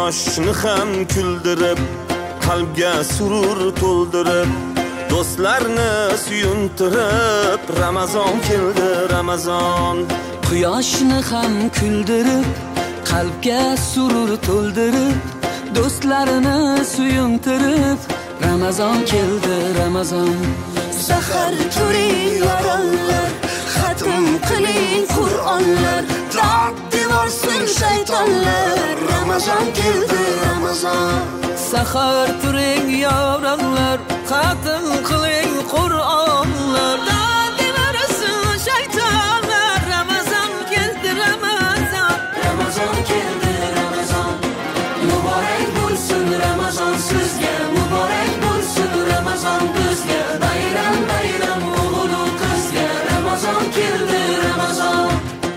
quyoshni ham kuldirib, qalbga surur to'ldirib, do'stlarni suyuntirib, Ramazon keldi, Ramazon. Quyoshni ham kuldirib, qalbga surur to'ldirib, do'stlarini suyuntirib, Ramazon keldi, Ramazon. Sahar turing yorollar, xatm qiling Qur'onlar, darddi bo'lsin shaytonlar, Ramazon keldi, Ramazon. Sahar turing yorollar, xatm qiling Qur'onlar, darddi bo'lsin shaytonlar, Ramazon keldi, Ramazon. Ramazon keldi, Ramazon. Muborak bo'lsin Ramazon sizga, muborak bo'lsin Ramazon bizga. Bayram bayram o'g'il qizga, Ramazon keldi, Ramazon.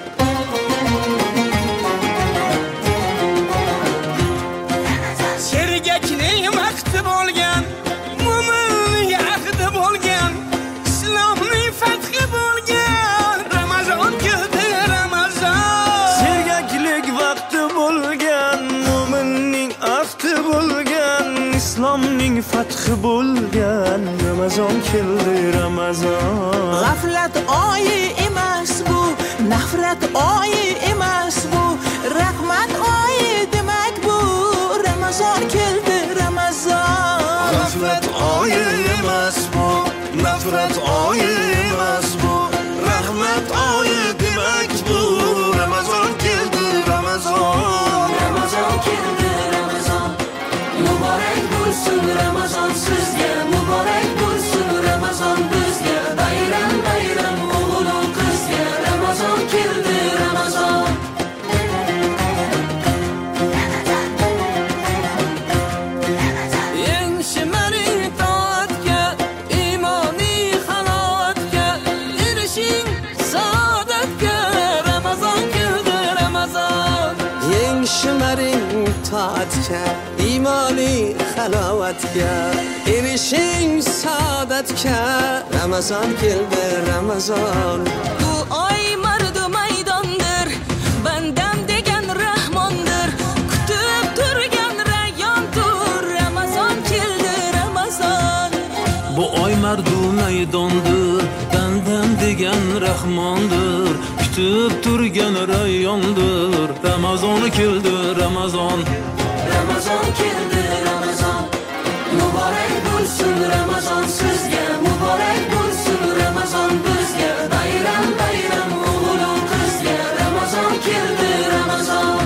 Sergakning vaqti bo'lgan, mo'minning ahdi bo'lgan, islomning fathi bo'lgan, Ramazon keldi, Ramazon. Sergaklik vaqti bo'lgan, mo'minning ahdi bo'lgan, islomning fathi bo'lgan, Ramazon keldi, Ramazon. G'aflat oyi emas bu, nafrat oyi emas bu, rahmat oyi demak bu, Ramazon keldi, Ramazon. G'aflat oyi emas bu, nafrat oyi emas bu, rahmat oyi demak bu, Ramazon keldi, Ramazon. Ramazon keldi, Ramazon. Muborak bo'lsin Ramazon sizga, muborak bo'lsin Ramazon bizga. Bayram bayram o'g'il qizga, Ramazon keldi, Ramazon. Eng shimaring toatga, imoniy halovatga, erishing saodatga, Ramazon keldi, Ramazon. Eng shimaring toatga, imoniy halovatga, erishing saodatga, Ramazon keldi, Ramazon. Bu oy mardu maydondir, bandam degan rahmondir, kutib turgan rayyondir, Ramazon keldi, Ramazon. Bu oy mardu maydondir, bandam degan rahmondir, kutib turgan rayyondir, Ramazon keldi, Ramazon. Ramazon keldi, Ramazon. Muborak bo'lsin Ramazon sizga, muborak bo'lsin Ramazon bizga. Bayram bayram o'g'il qizga, Ramazon keldi, Ramazon.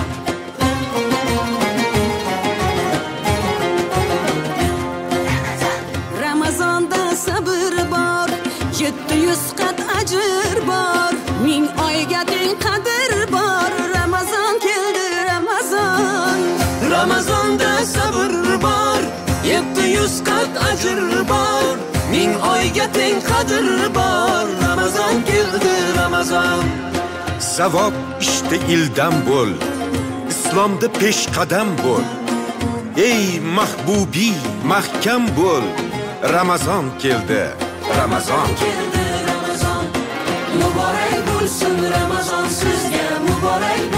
Ramazonda sabr bor, 700 qat ajr bor, 1000 oyga teng qadr bor, Ramazon keldi, Ramazon. Ramazonda sabr bor, 700 qat ajr bor, 1000 oyga teng qadr bor, Ramazon keldi, Ramazon. Savob ishda ildam bo'l, islomda peshqadam bo'l. Ey mahbubi, mahkam bo'l, Ramazon keldi, Ramazon. Keldi Ramazon. Muborak bo'lsin Ramazon sizga, muborak